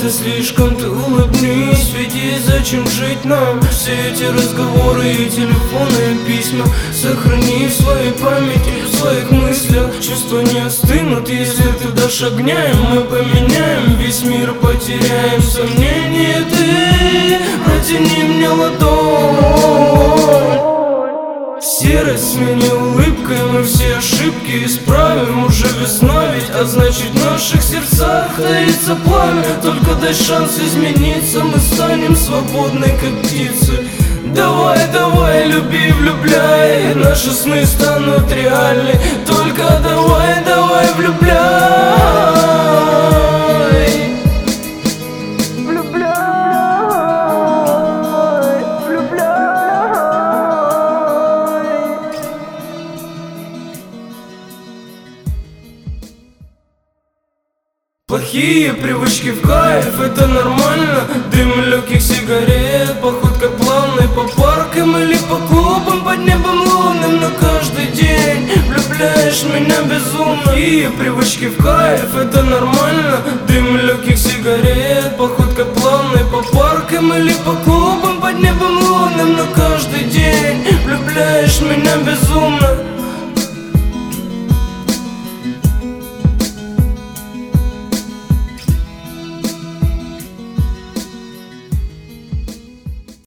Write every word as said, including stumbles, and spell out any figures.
не слишком, ты улыбнись. Ведь есть зачем жить нам. Все эти разговоры и телефоны, и письма сохрани в своей памяти, в своих мыслях. Чувства не остынут, если ты дашь огня, и мы поменяем весь мир, потеряем сомнения. Ты протяни мне ладонь. Серость смени улыбкой, мы все ошибки исправим. Уже весна ведь, а значит в наших сердцах таится пламя. Только дай шанс измениться, мы станем свободны, как птицы. Давай, давай, люби, влюбляй, наши сны станут реальны. Только давай, давай, влюбляй. Плохие привычки в кайф, это нормально. Дым легких сигарет, походка плавной по паркам или по клубам под небом лунным. Но каждый день влюбляешь меня безумно. Плохие привычки в кайф, это нормально. Дым легких сигарет, походка плавной по паркам или по клубам под небом лунным. Но каждый день влюбляешь меня безумно.